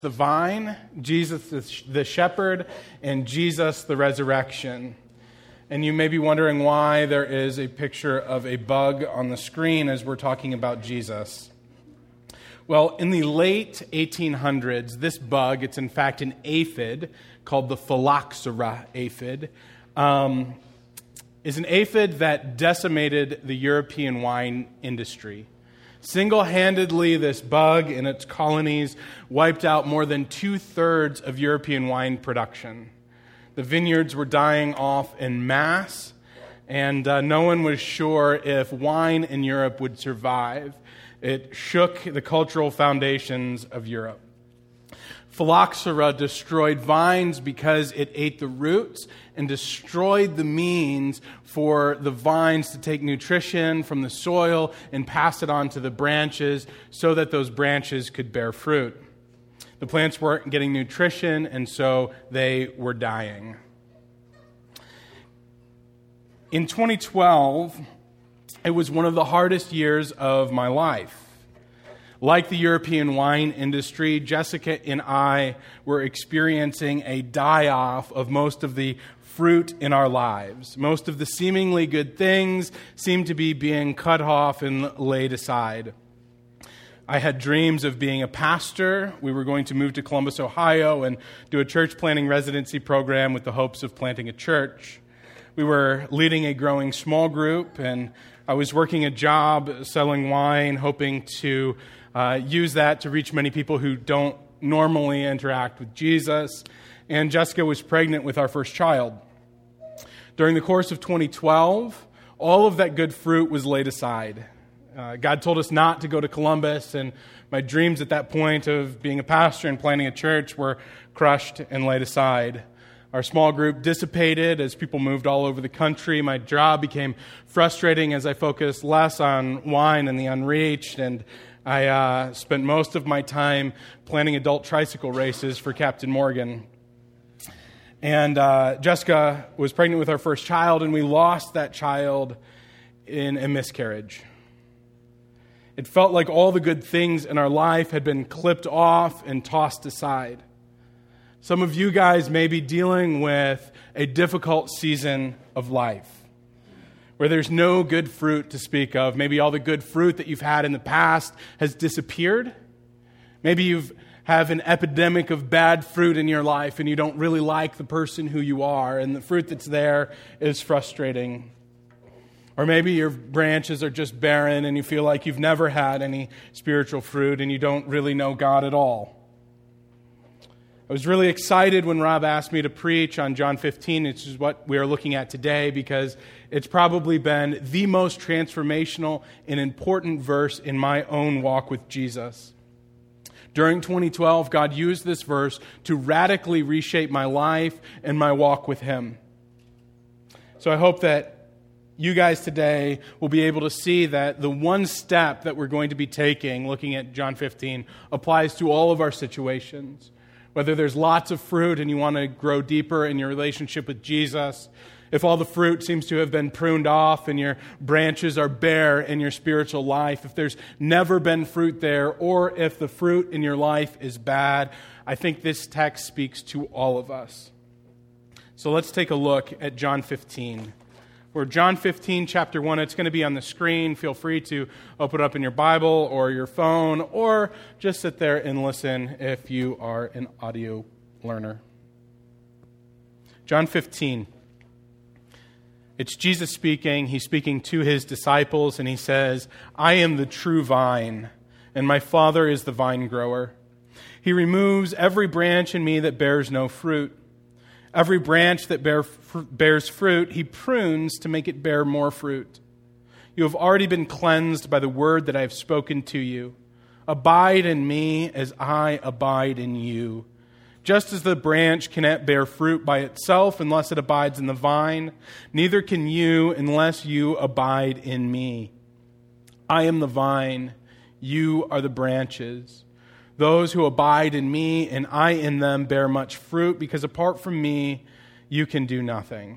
The vine, Jesus the shepherd, and Jesus the resurrection. And you may be wondering why there is a picture of a bug on the screen as we're talking about Jesus. Well, in the late 1800s, this bug, it's in fact an aphid called the Phylloxera aphid, is an aphid that decimated the European wine industry. Single-handedly, this bug and its colonies wiped out more than 2/3 of European wine production. The vineyards were dying off en masse, and no one was sure if wine in Europe would survive. It shook the cultural foundations of Europe. Phylloxera destroyed vines because it ate the roots and destroyed the means for the vines to take nutrition from the soil and pass it on to the branches so that those branches could bear fruit. The plants weren't getting nutrition, and so they were dying. In 2012, it was one of the hardest years of my life. Like the European wine industry, Jessica and I were experiencing a die-off of most of the fruit in our lives. Most of the seemingly good things seemed to be being cut off and laid aside. I had dreams of being a pastor. We were going to move to Columbus, Ohio, and do a church planting residency program with the hopes of planting a church. We were leading a growing small group, and I was working a job selling wine, hoping to use that to reach many people who don't normally interact with Jesus. And Jessica was pregnant with our first child. During the course of 2012, all of that good fruit was laid aside. God told us not to go to Columbus, and my dreams at that point of being a pastor and planting a church were crushed and laid aside. Our small group dissipated as people moved all over the country. My job became frustrating as I focused less on wine and the unreached, and I spent most of my time planning adult tricycle races for Captain Morgan. And Jessica was pregnant with our first child, and we lost that child in a miscarriage. It felt like all the good things in our life had been clipped off and tossed aside. Some of you guys may be dealing with a difficult season of life, where there's no good fruit to speak of. Maybe all the good fruit that you've had in the past has disappeared. Maybe you have an epidemic of bad fruit in your life and you don't really like the person who you are, and the fruit that's there is frustrating. Or maybe your branches are just barren and you feel like you've never had any spiritual fruit and you don't really know God at all. I was really excited when Rob asked me to preach on John 15, which is what we are looking at today, because it's probably been the most transformational and important verse in my own walk with Jesus. During 2012, God used this verse to radically reshape my life and my walk with Him. So I hope that you guys today will be able to see that the one step that we're going to be taking, looking at John 15, applies to all of our situations. Whether there's lots of fruit and you want to grow deeper in your relationship with Jesus, if all the fruit seems to have been pruned off and your branches are bare in your spiritual life, if there's never been fruit there, or if the fruit in your life is bad, I think this text speaks to all of us. So let's take a look at John 15. We're John 15, chapter 1. It's going to be on the screen. Feel free to open it up in your Bible or your phone, or just sit there and listen if you are an audio learner. John 15. It's Jesus speaking. He's speaking to His disciples, and He says, "I am the true vine, and my Father is the vine grower. He removes every branch in me that bears no fruit. Every branch that bears fruit, He prunes to make it bear more fruit. You have already been cleansed by the word that I have spoken to you. Abide in me as I abide in you. Just as the branch cannot bear fruit by itself unless it abides in the vine, neither can you unless you abide in me. I am the vine, you are the branches. Those who abide in me and I in them bear much fruit, because apart from me, you can do nothing.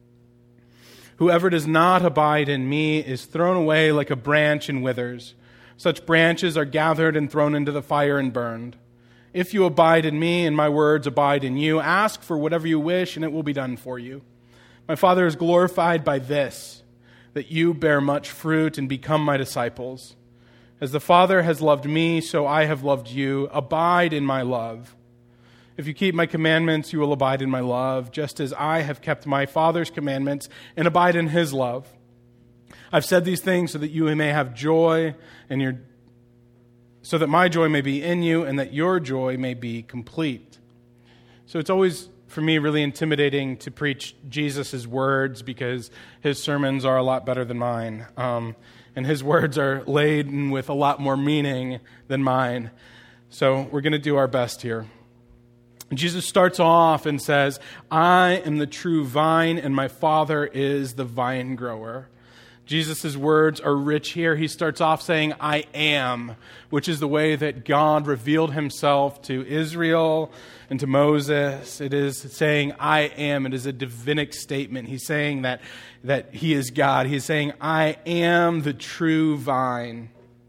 Whoever does not abide in me is thrown away like a branch and withers. Such branches are gathered and thrown into the fire and burned. If you abide in me and my words abide in you, ask for whatever you wish and it will be done for you. My Father is glorified by this, that you bear much fruit and become my disciples. As the Father has loved me, so I have loved you. Abide in my love. If you keep my commandments, you will abide in my love, just as I have kept my Father's commandments and abide in his love. I've said these things so that you may have joy so that my joy may be in you and that your joy may be complete. So it's always, for me, really intimidating to preach Jesus' words because his sermons are a lot better than mine. And his words are laden with a lot more meaning than mine. So we're going to do our best here. Jesus starts off and says, I am the true vine and my Father is the vine grower. Jesus' words are rich here. He starts off saying, I am, which is the way that God revealed himself to Israel and to Moses. It is saying, I am. It is a divinic statement. He's saying that he is God. He's saying, I am the true vine.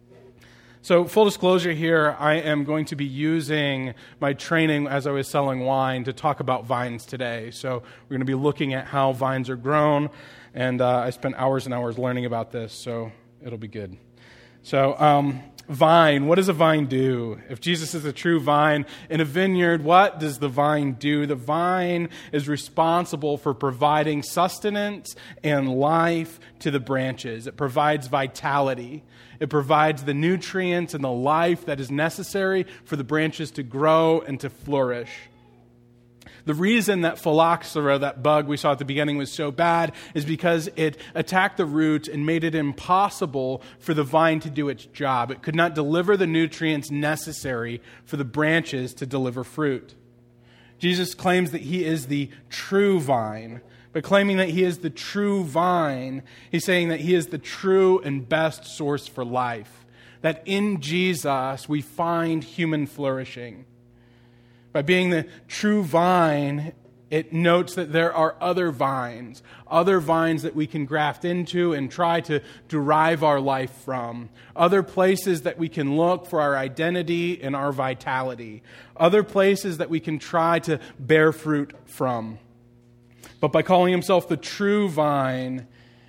So full disclosure here, I am going to be using my training as I was selling wine to talk about vines today. So we're going to be looking at how vines are grown. And I spent hours and hours learning about this, so it'll be good. So, vine, what does a vine do? If Jesus is a true vine in a vineyard, what does the vine do? The vine is responsible for providing sustenance and life to the branches. It provides vitality. It provides the nutrients and the life that is necessary for the branches to grow and to flourish. The reason that phylloxera, that bug we saw at the beginning, was so bad is because it attacked the root and made it impossible for the vine to do its job. It could not deliver the nutrients necessary for the branches to deliver fruit. Jesus claims that he is the true vine. By claiming that he is the true vine, he's saying that he is the true and best source for life. That in Jesus we find human flourishing. By being the true vine, it notes that there are other vines that we can graft into and try to derive our life from, other places that we can look for our identity and our vitality, other places that we can try to bear fruit from. But by calling himself the true vine,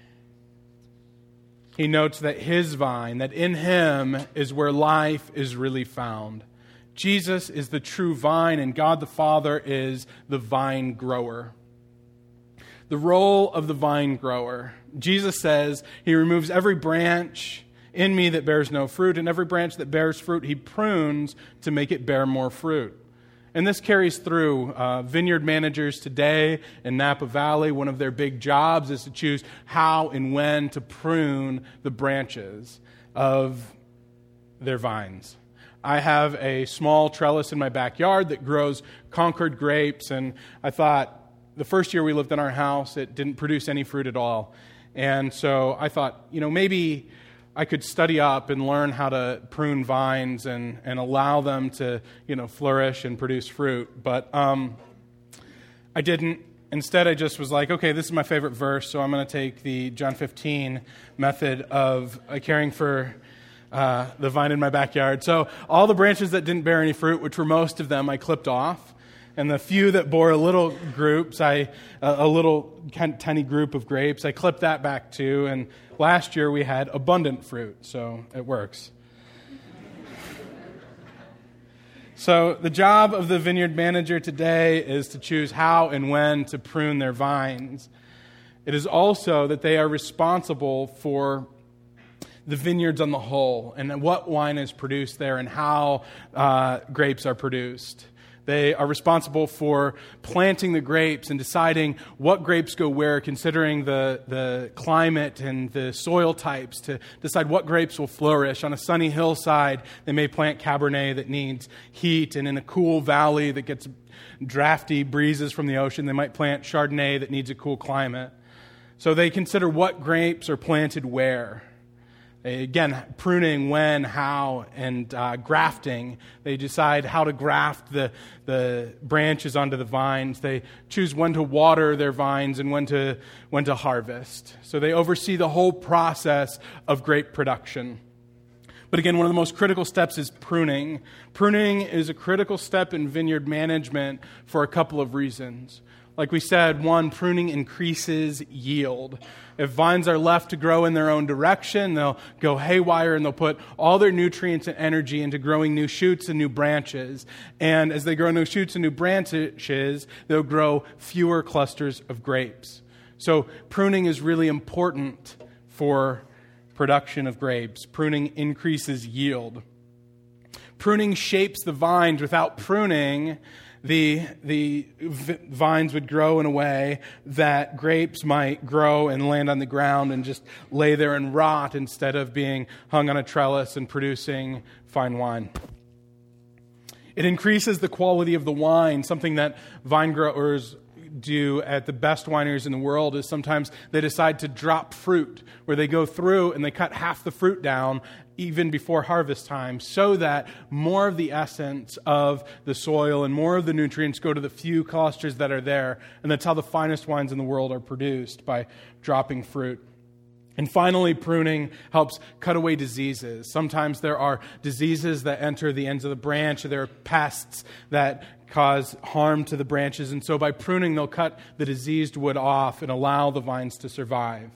he notes that his vine, that in him is where life is really found. Jesus is the true vine, and God the Father is the vine grower. The role of the vine grower. Jesus says he removes every branch in me that bears no fruit, and every branch that bears fruit he prunes to make it bear more fruit. And this carries through vineyard managers today in Napa Valley. One of their big jobs is to choose how and when to prune the branches of their vines. I have a small trellis in my backyard that grows Concord grapes, and I thought the first year we lived in our house, it didn't produce any fruit at all. And so I thought, maybe I could study up and learn how to prune vines and allow them to, flourish and produce fruit. But I didn't. Instead, I just was like, okay, this is my favorite verse, so I'm going to take the John 15 method of caring for the vine in my backyard. So all the branches that didn't bear any fruit, which were most of them, I clipped off. And the few that bore a little tiny group of grapes, I clipped that back too. And last year we had abundant fruit, so it works. So the job of the vineyard manager today is to choose how and when to prune their vines. It is also that they are responsible for the vineyards on the whole, and what wine is produced there, and how grapes are produced. They are responsible for planting the grapes and deciding what grapes go where, considering the climate and the soil types to decide what grapes will flourish. On a sunny hillside, they may plant Cabernet that needs heat, and in a cool valley that gets drafty breezes from the ocean, they might plant Chardonnay that needs a cool climate. So they consider what grapes are planted where. Again, pruning when, how, and grafting. They decide how to graft the branches onto the vines. They choose when to water their vines and when to harvest. So they oversee the whole process of grape production. But again, one of the most critical steps is pruning. Pruning is a critical step in vineyard management for a couple of reasons. Like we said, one, pruning increases yield. If vines are left to grow in their own direction, they'll go haywire and they'll put all their nutrients and energy into growing new shoots and new branches. And as they grow new shoots and new branches, they'll grow fewer clusters of grapes. So pruning is really important for production of grapes. Pruning increases yield. Pruning shapes the vines. Without pruning, the vines would grow in a way that grapes might grow and land on the ground and just lay there and rot instead of being hung on a trellis and producing fine wine. It increases the quality of the wine. Something that vine growers do at the best wineries in the world is sometimes they decide to drop fruit, where they go through and they cut half the fruit down even before harvest time, so that more of the essence of the soil and more of the nutrients go to the few clusters that are there. And that's how the finest wines in the world are produced, by dropping fruit. And finally, pruning helps cut away diseases. Sometimes there are diseases that enter the ends of the branch, or there are pests that cause harm to the branches. And so by pruning, they'll cut the diseased wood off and allow the vines to survive.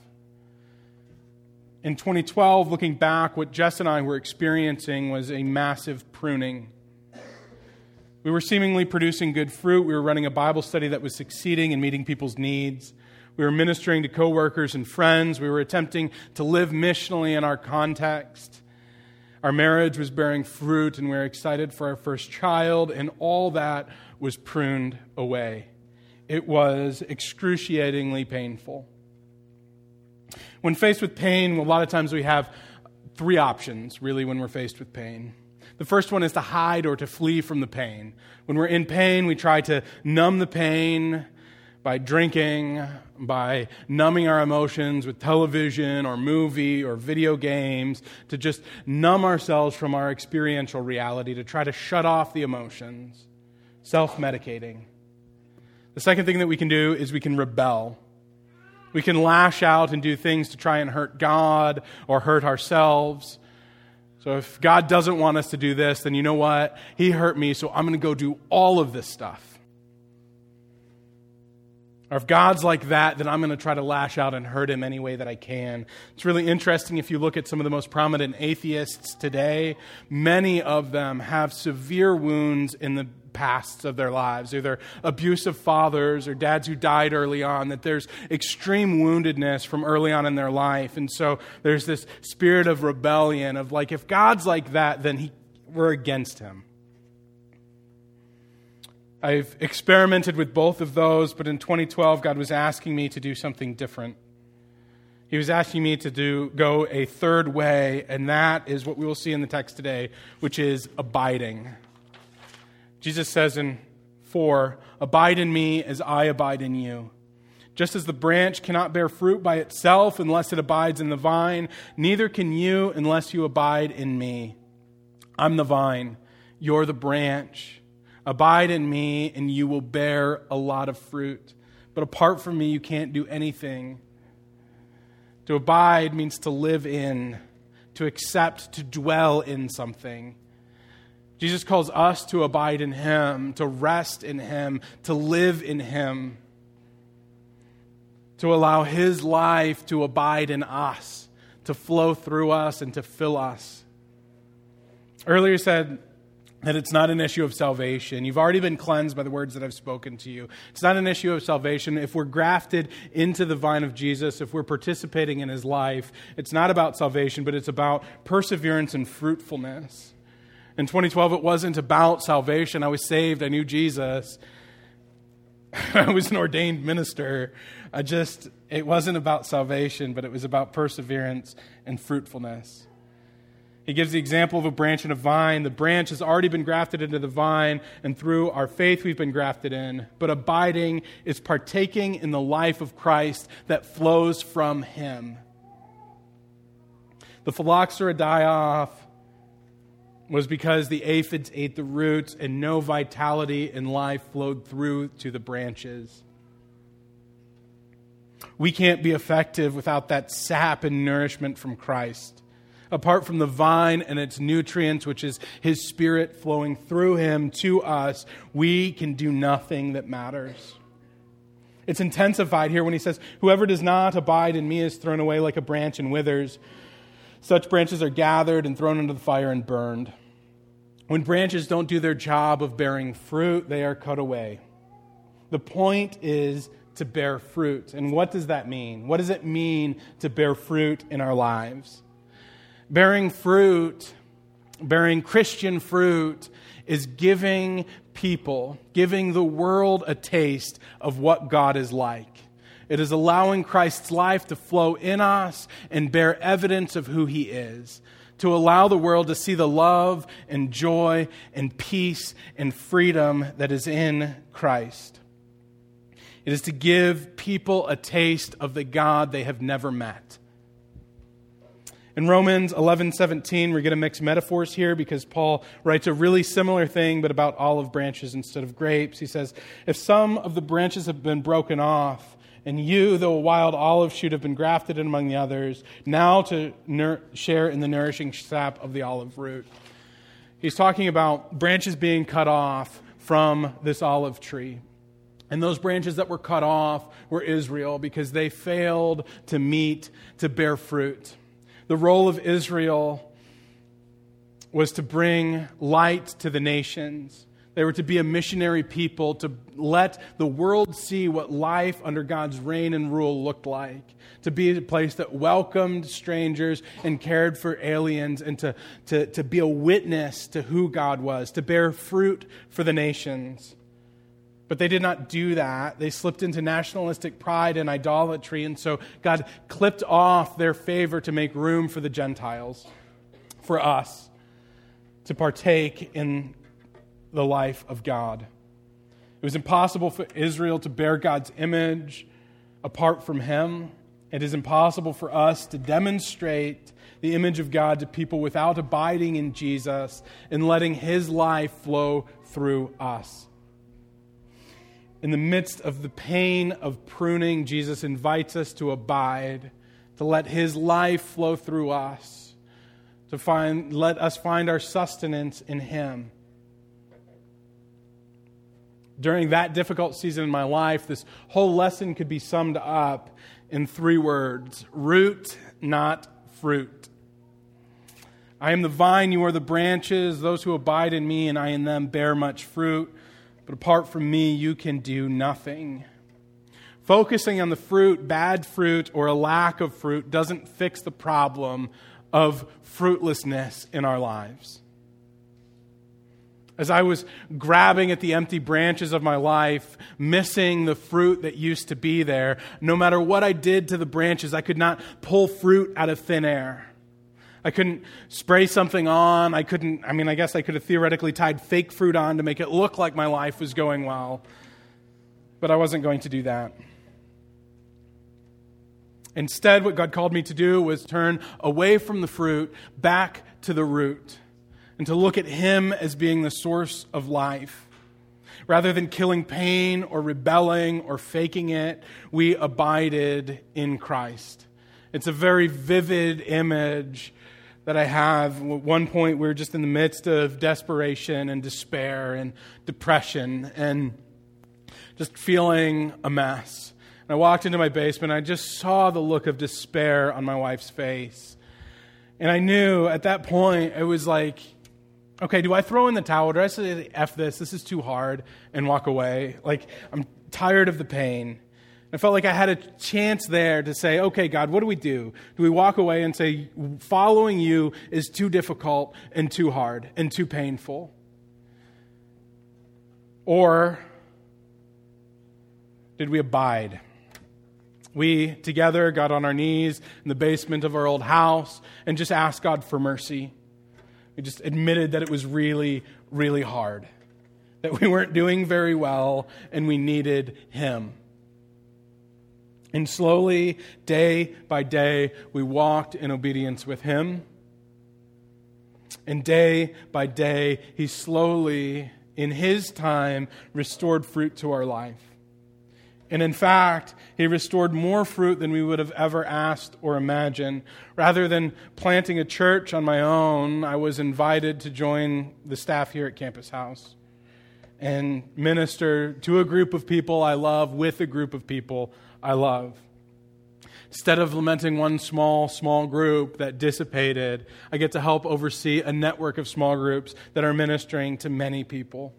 In 2012, looking back, what Jess and I were experiencing was a massive pruning. We were seemingly producing good fruit. We were running a Bible study that was succeeding and meeting people's needs. We were ministering to coworkers and friends. We were attempting to live missionally in our context. Our marriage was bearing fruit, and we were excited for our first child, and all that was pruned away. It was excruciatingly painful. When faced with pain, a lot of times we have three options, really, when we're faced with pain. The first one is to hide or to flee from the pain. When we're in pain, we try to numb the pain by drinking, by numbing our emotions with television or movie or video games, to just numb ourselves from our experiential reality, to try to shut off the emotions, self-medicating. The second thing that we can do is we can rebel. We can lash out and do things to try and hurt God or hurt ourselves. So if God doesn't want us to do this, then you know what? He hurt me, so I'm going to go do all of this stuff. Or if God's like that, then I'm going to try to lash out and hurt him any way that I can. It's really interesting if you look at some of the most prominent atheists today. Many of them have severe wounds in the pasts of their lives, either abusive fathers or dads who died early on, that there's extreme woundedness from early on in their life. And so there's this spirit of rebellion of like, if God's like that, then we're against him. I've experimented with both of those, but in 2012, God was asking me to do something different. He was asking me to go a third way, and that is what we will see in the text today, which is abiding. Jesus says in 4, "Abide in me as I abide in you. Just as the branch cannot bear fruit by itself unless it abides in the vine, neither can you unless you abide in me. I'm the vine, you're the branch. Abide in me and you will bear a lot of fruit. But apart from me, you can't do anything." To abide means to live in, to accept, to dwell in something. Jesus calls us to abide in him, to rest in him, to live in him, to allow his life to abide in us, to flow through us and to fill us. Earlier said that it's not an issue of salvation. You've already been cleansed by the words that I've spoken to you. It's not an issue of salvation. If we're grafted into the vine of Jesus, if we're participating in his life, it's not about salvation, but it's about perseverance and fruitfulness. In 2012, it wasn't about salvation. I was saved. I knew Jesus. I was an ordained minister. It wasn't about salvation, but it was about perseverance and fruitfulness. He gives the example of a branch and a vine. The branch has already been grafted into the vine, and through our faith we've been grafted in. But abiding is partaking in the life of Christ that flows from him. The phylloxera die-off was because the aphids ate the roots and no vitality and life flowed through to the branches. We can't be effective without that sap and nourishment from Christ. Apart from the vine and its nutrients, which is His Spirit flowing through Him to us, we can do nothing that matters. It's intensified here when He says, "Whoever does not abide in me is thrown away like a branch and withers. Such branches are gathered and thrown into the fire and burned." When branches don't do their job of bearing fruit, they are cut away. The point is to bear fruit. And what does that mean? What does it mean to bear fruit in our lives? Bearing fruit, bearing Christian fruit, is giving people, giving the world a taste of what God is like. It is allowing Christ's life to flow in us and bear evidence of who He is. To allow the world to see the love and joy and peace and freedom that is in Christ. It is to give people a taste of the God they have never met. In Romans 11:17, we're going to mix metaphors here because Paul writes a really similar thing, but about olive branches instead of grapes. He says, "If some of the branches have been broken off, and you, though a wild olive shoot, have been grafted in among the others, now to share in the nourishing sap of the olive root." He's talking about branches being cut off from this olive tree. And those branches that were cut off were Israel because they failed to bear fruit. The role of Israel was to bring light to the nations. They were to be a missionary people to let the world see what life under God's reign and rule looked like. To be a place that welcomed strangers and cared for aliens and to be a witness to who God was, to bear fruit for the nations. But they did not do that. They slipped into nationalistic pride and idolatry, and so God clipped off their favor to make room for the Gentiles, for us, to partake in the life of God. It was impossible for Israel to bear God's image apart from Him. It is impossible for us to demonstrate the image of God to people without abiding in Jesus and letting His life flow through us. In the midst of the pain of pruning, Jesus invites us to abide, to let His life flow through us, let us find our sustenance in Him. During that difficult season in my life, this whole lesson could be summed up in 3 words: root, not fruit. I am the vine, you are the branches. Those who abide in me and I in them bear much fruit. But apart from me, you can do nothing. Focusing on the fruit, bad fruit, or a lack of fruit doesn't fix the problem of fruitlessness in our lives. As I was grabbing at the empty branches of my life, missing the fruit that used to be there, no matter what I did to the branches, I could not pull fruit out of thin air. I couldn't spray something on. I guess I could have theoretically tied fake fruit on to make it look like my life was going well. But I wasn't going to do that. Instead, what God called me to do was turn away from the fruit, back to the root, and to look at Him as being the source of life. Rather than killing pain or rebelling or faking it, we abided in Christ. It's a very vivid image that I have. At one point, we were just in the midst of desperation and despair and depression and just feeling a mess. And I walked into my basement, and I just saw the look of despair on my wife's face. And I knew at that point, it was like, okay, do I throw in the towel? Do I say, F this is too hard, and walk away? Like, I'm tired of the pain. I felt like I had a chance there to say, okay, God, what do we do? Do we walk away and say, following you is too difficult and too hard and too painful? Or did we abide? We together got on our knees in the basement of our old house and just asked God for mercy. We just admitted that it was really, really hard, that we weren't doing very well and we needed Him. And slowly, day by day, we walked in obedience with Him. And day by day, He slowly, in His time, restored fruit to our life. And in fact, he restored more fruit than we would have ever asked or imagined. Rather than planting a church on my own, I was invited to join the staff here at Campus House and minister to a group of people I love with a group of people I love. Instead of lamenting one small group that dissipated, I get to help oversee a network of small groups that are ministering to many people.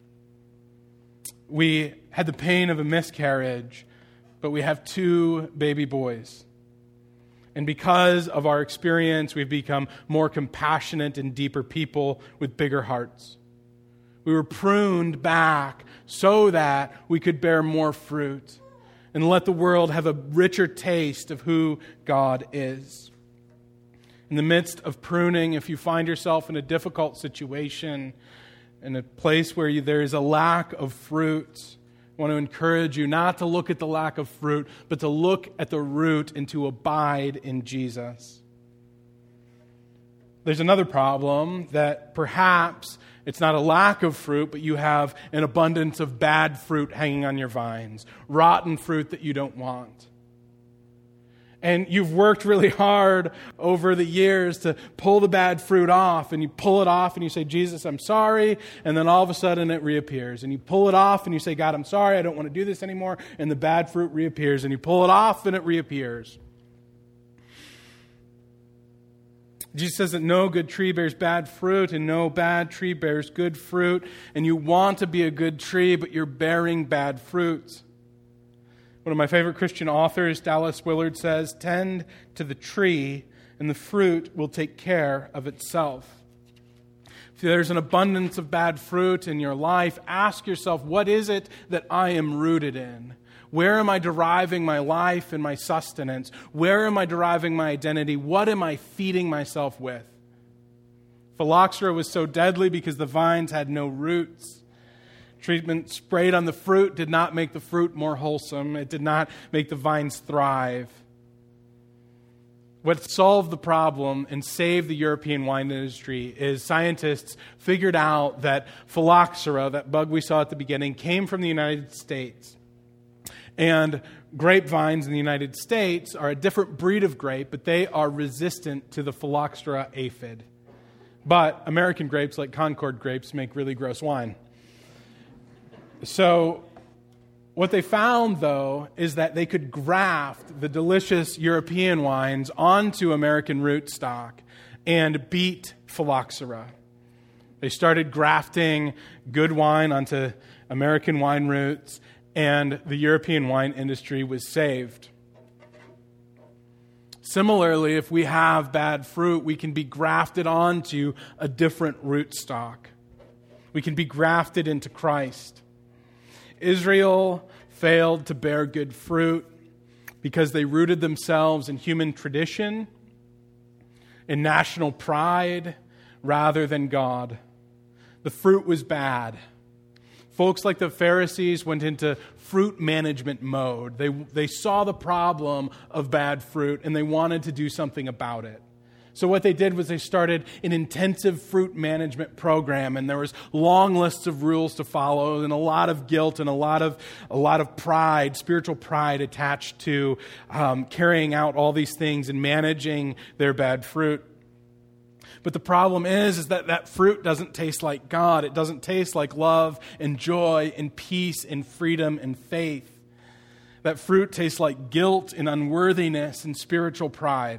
We had the pain of a miscarriage, but we have 2 baby boys. And because of our experience, we've become more compassionate and deeper people with bigger hearts. We were pruned back so that we could bear more fruit and let the world have a richer taste of who God is. In the midst of pruning, if you find yourself in a difficult situation, in a place where there is a lack of fruit, I want to encourage you not to look at the lack of fruit, but to look at the root and to abide in Jesus. There's another problem that perhaps it's not a lack of fruit, but you have an abundance of bad fruit hanging on your vines, rotten fruit that you don't want. And you've worked really hard over the years to pull the bad fruit off, and you pull it off and you say, Jesus, I'm sorry, and then all of a sudden it reappears. And you pull it off and you say, God, I'm sorry, I don't want to do this anymore, and the bad fruit reappears. And you pull it off and it reappears. Jesus says that no good tree bears bad fruit and no bad tree bears good fruit. And you want to be a good tree, but you're bearing bad fruit. One of my favorite Christian authors, Dallas Willard, says, tend to the tree and the fruit will take care of itself. If there's an abundance of bad fruit in your life, ask yourself, what is it that I am rooted in? Where am I deriving my life and my sustenance? Where am I deriving my identity? What am I feeding myself with? Phylloxera was so deadly because the vines had no roots. Treatment sprayed on the fruit did not make the fruit more wholesome. It did not make the vines thrive. What solved the problem and saved the European wine industry is scientists figured out that phylloxera, that bug we saw at the beginning, came from the United States. And grapevines in the United States are a different breed of grape, but they are resistant to the phylloxera aphid. But American grapes, like Concord grapes, make really gross wine. So what they found, though, is that they could graft the delicious European wines onto American rootstock and beat phylloxera. They started grafting good wine onto American wine roots, and the European wine industry was saved. Similarly, if we have bad fruit, we can be grafted onto a different rootstock. We can be grafted into Christ. Israel failed to bear good fruit because they rooted themselves in human tradition, in national pride, rather than God. The fruit was bad. Folks like the Pharisees went into fruit management mode. They saw the problem of bad fruit and they wanted to do something about it. So what they did was they started an intensive fruit management program, and there was long lists of rules to follow and a lot of guilt and a lot of pride, spiritual pride attached to carrying out all these things and managing their bad fruit. But the problem is that fruit doesn't taste like God. It doesn't taste like love and joy and peace and freedom and faith. That fruit tastes like guilt and unworthiness and spiritual pride.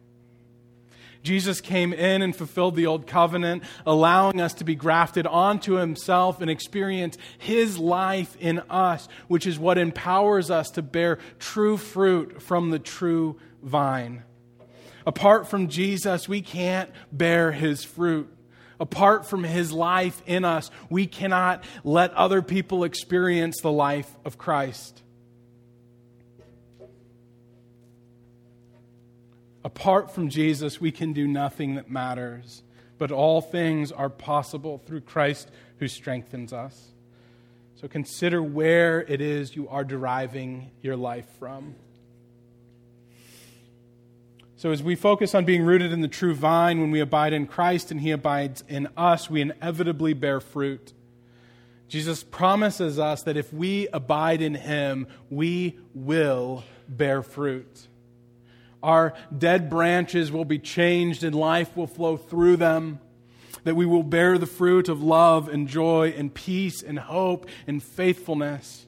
Jesus came in and fulfilled the old covenant, allowing us to be grafted onto himself and experience his life in us, which is what empowers us to bear true fruit from the true vine. Apart from Jesus, we can't bear his fruit. Apart from his life in us, we cannot let other people experience the life of Christ. Apart from Jesus, we can do nothing that matters, but all things are possible through Christ who strengthens us. So consider where it is you are deriving your life from. So as we focus on being rooted in the true vine, when we abide in Christ and he abides in us, we inevitably bear fruit. Jesus promises us that if we abide in him, we will bear fruit. Our dead branches will be changed and life will flow through them. That we will bear the fruit of love and joy and peace and hope and faithfulness.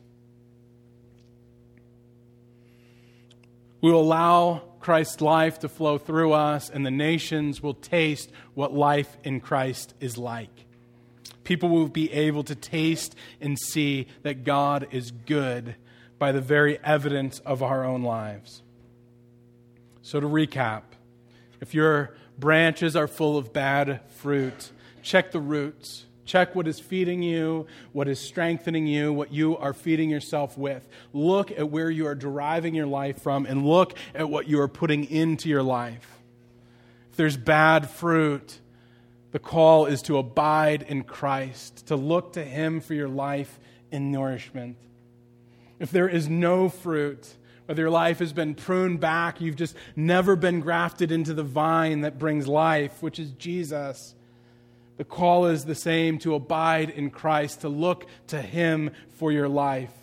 We will allow Christ's life to flow through us, and the nations will taste what life in Christ is like. People will be able to taste and see that God is good by the very evidence of our own lives. So to recap, if your branches are full of bad fruit, check the roots. Check what is feeding you, what is strengthening you, what you are feeding yourself with. Look at where you are deriving your life from, and look at what you are putting into your life. If there's bad fruit, the call is to abide in Christ, to look to him for your life and nourishment. If there is no fruit, whether your life has been pruned back, you've just never been grafted into the vine that brings life, which is Jesus. The call is the same, to abide in Christ, to look to him for your life.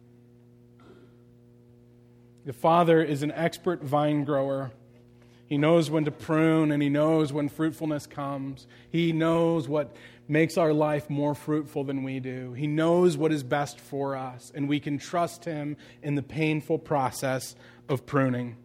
The Father is an expert vine grower. He knows when to prune, and he knows when fruitfulness comes. He knows what makes our life more fruitful than we do. He knows what is best for us, and we can trust him in the painful process of pruning.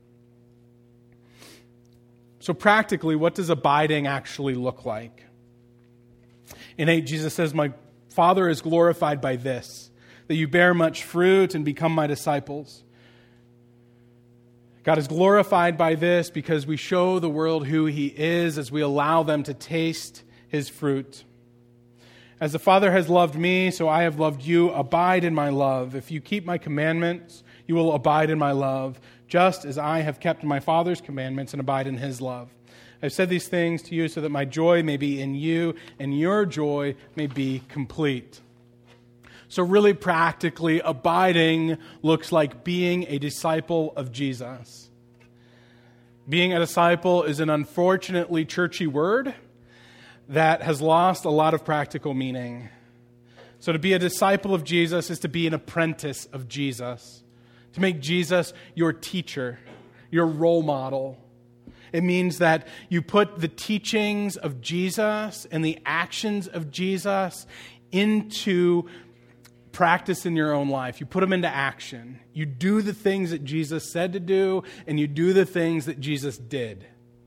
So practically, what does abiding actually look like? In 8, Jesus says, "My Father is glorified by this, that you bear much fruit and become my disciples." God is glorified by this because we show the world who he is as we allow them to taste his fruit. "As the Father has loved me, so I have loved you. Abide in my love. If you keep my commandments, you will abide in my love, just as I have kept my Father's commandments and abide in his love. I've said these things to you so that my joy may be in you and your joy may be complete." So really practically, abiding looks like being a disciple of Jesus. Being a disciple is an unfortunately churchy word that has lost a lot of practical meaning. So to be a disciple of Jesus is to be an apprentice of Jesus, to make Jesus your teacher, your role model. It means that you put the teachings of Jesus and the actions of Jesus into practice in your own life. You put them into action. You do the things that Jesus said to do, and you do the things that Jesus did.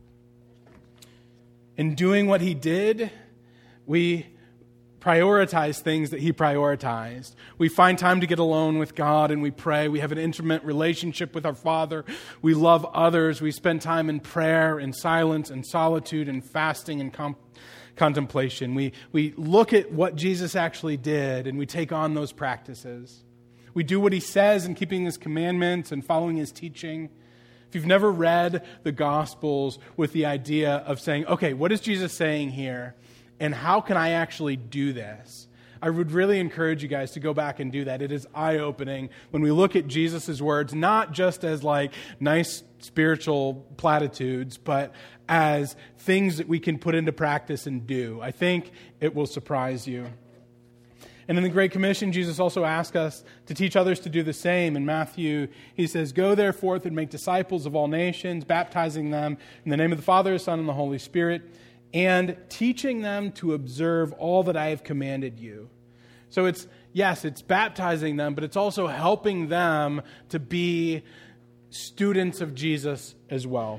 In doing what he did, we prioritize things that he prioritized. We find time to get alone with God and we pray. We have an intimate relationship with our Father. We love others. We spend time in prayer, in silence, and solitude, and fasting, and contemplation. We look at what Jesus actually did and we take on those practices. We do what he says in keeping his commandments and following his teaching. If you've never read the Gospels with the idea of saying, okay, what is Jesus saying here? And how can I actually do this? I would really encourage you guys to go back and do that. It is eye-opening when we look at Jesus' words, not just as like nice spiritual platitudes, but as things that we can put into practice and do. I think it will surprise you. And in the Great Commission, Jesus also asks us to teach others to do the same. In Matthew, he says, "Go therefore and make disciples of all nations, baptizing them in the name of the Father, the Son, and the Holy Spirit, and teaching them to observe all that I have commanded you." So it's baptizing them, but it's also helping them to be students of Jesus as well.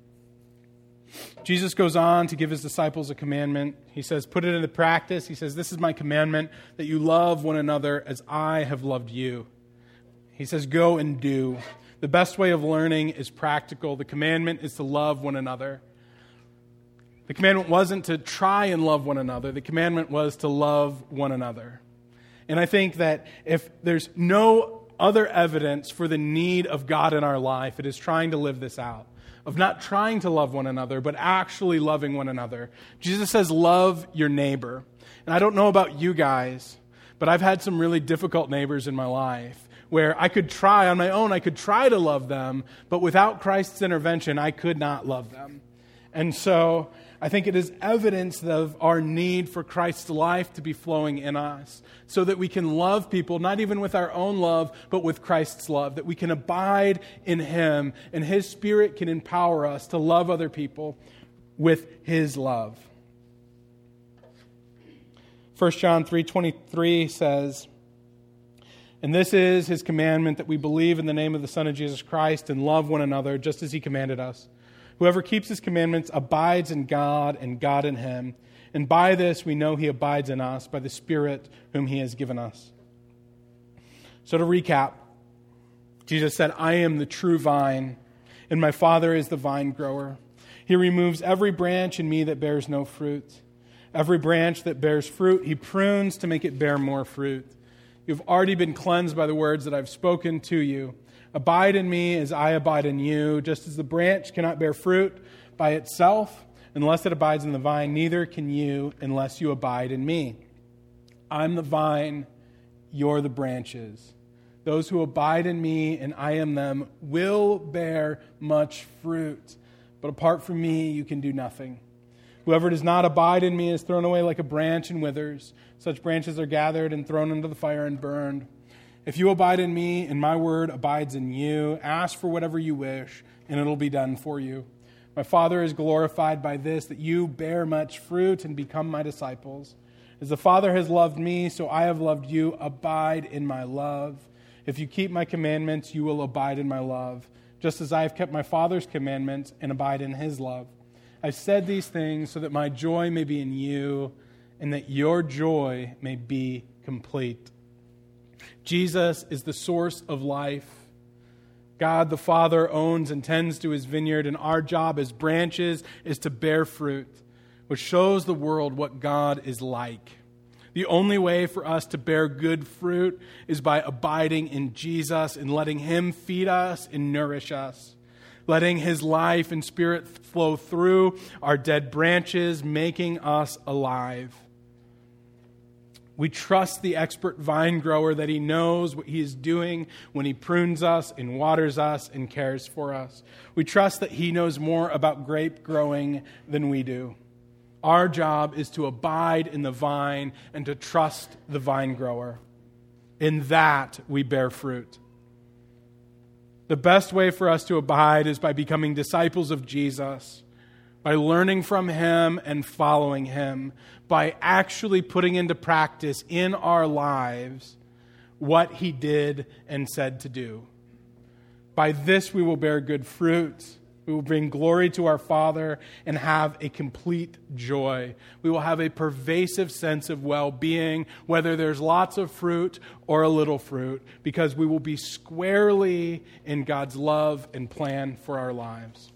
Jesus goes on to give his disciples a commandment. He says, put it into practice. He says, "This is my commandment, that you love one another as I have loved you." He says, go and do. The best way of learning is practical. The commandment is to love one another. The commandment wasn't to try and love one another. The commandment was to love one another. And I think that if there's no other evidence for the need of God in our life, it is trying to live this out. Of not trying to love one another, but actually loving one another. Jesus says, love your neighbor. And I don't know about you guys, but I've had some really difficult neighbors in my life where I could try on my own, I could try to love them, but without Christ's intervention, I could not love them. And so I think it is evidence of our need for Christ's life to be flowing in us so that we can love people, not even with our own love, but with Christ's love, that we can abide in Him and His Spirit can empower us to love other people with His love. 1 John 3:23 says, "And this is His commandment, that we believe in the name of the Son of Jesus Christ and love one another just as He commanded us. Whoever keeps His commandments abides in God and God in him. And by this we know He abides in us, by the Spirit whom He has given us." So to recap, Jesus said, "I am the true vine, and my Father is the vine grower. He removes every branch in me that bears no fruit. Every branch that bears fruit, He prunes to make it bear more fruit. You've already been cleansed by the words that I've spoken to you. Abide in me as I abide in you. Just as the branch cannot bear fruit by itself unless it abides in the vine, neither can you unless you abide in me. I'm the vine, you're the branches. Those who abide in me and I am them will bear much fruit. But apart from me, you can do nothing. Whoever does not abide in me is thrown away like a branch and withers. Such branches are gathered and thrown into the fire and burned. If you abide in me and my word abides in you, ask for whatever you wish, and it'll be done for you. My Father is glorified by this, that you bear much fruit and become my disciples. As the Father has loved me, so I have loved you. Abide in my love. If you keep my commandments, you will abide in my love, just as I have kept my Father's commandments and abide in His love. I've said these things so that my joy may be in you and that your joy may be complete." Jesus is the source of life. God the Father owns and tends to His vineyard, and our job as branches is to bear fruit, which shows the world what God is like. The only way for us to bear good fruit is by abiding in Jesus and letting Him feed us and nourish us, letting His life and Spirit flow through our dead branches, making us alive. We trust the expert vine grower that He knows what He is doing when He prunes us and waters us and cares for us. We trust that He knows more about grape growing than we do. Our job is to abide in the vine and to trust the vine grower. In that we bear fruit. The best way for us to abide is by becoming disciples of Jesus, by learning from Him and following Him, by actually putting into practice in our lives what He did and said to do. By this we will bear good fruit. We will bring glory to our Father and have a complete joy. We will have a pervasive sense of well-being, whether there's lots of fruit or a little fruit, because we will be squarely in God's love and plan for our lives.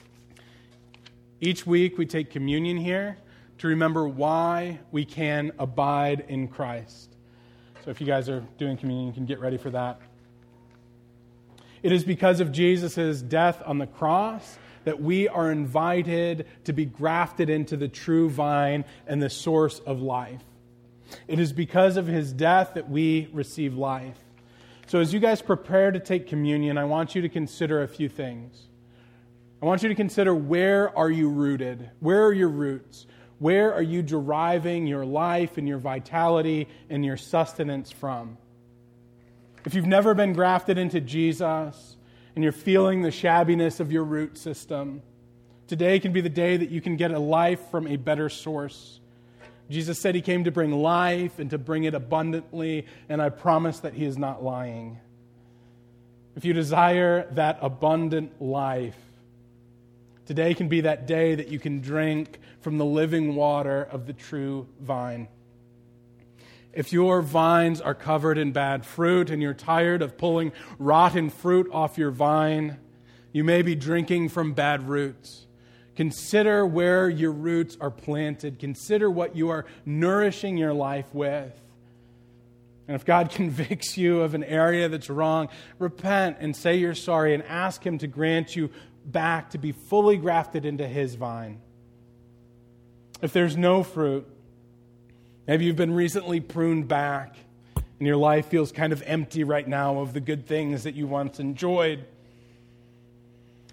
Each week we take communion here to remember why we can abide in Christ. So if you guys are doing communion, you can get ready for that. It is because of Jesus' death on the cross that we are invited to be grafted into the true vine and the source of life. It is because of His death that we receive life. So as you guys prepare to take communion, I want you to consider a few things. I want you to consider, where are you rooted? Where are your roots? Where are you deriving your life and your vitality and your sustenance from? If you've never been grafted into Jesus and you're feeling the shabbiness of your root system, today can be the day that you can get a life from a better source. Jesus said He came to bring life and to bring it abundantly, and I promise that He is not lying. If you desire that abundant life, today can be that day that you can drink from the living water of the true vine. If your vines are covered in bad fruit and you're tired of pulling rotten fruit off your vine, you may be drinking from bad roots. Consider where your roots are planted. Consider what you are nourishing your life with. And if God convicts you of an area that's wrong, repent and say you're sorry and ask Him to grant you back to be fully grafted into His vine. If there's no fruit, maybe you've been recently pruned back and your life feels kind of empty right now of the good things that you once enjoyed.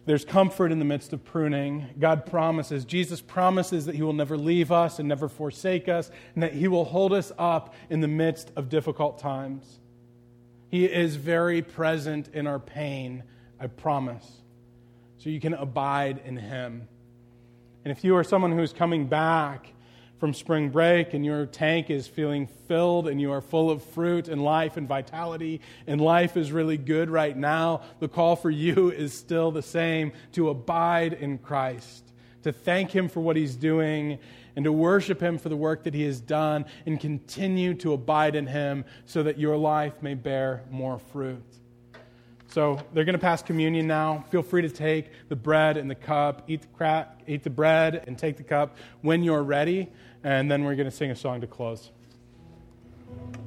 There's comfort in the midst of pruning. God promises, Jesus promises that He will never leave us and never forsake us, and that He will hold us up in the midst of difficult times. He is very present in our pain, I promise. So you can abide in Him. And if you are someone who's coming back from spring break and your tank is feeling filled and you are full of fruit and life and vitality and life is really good right now, the call for you is still the same: to abide in Christ, to thank Him for what He's doing and to worship Him for the work that He has done, and continue to abide in Him so that your life may bear more fruit. So they're going to pass communion now. Feel free to take the bread and the cup, eat the bread and take the cup when you're ready, and then we're going to sing a song to close.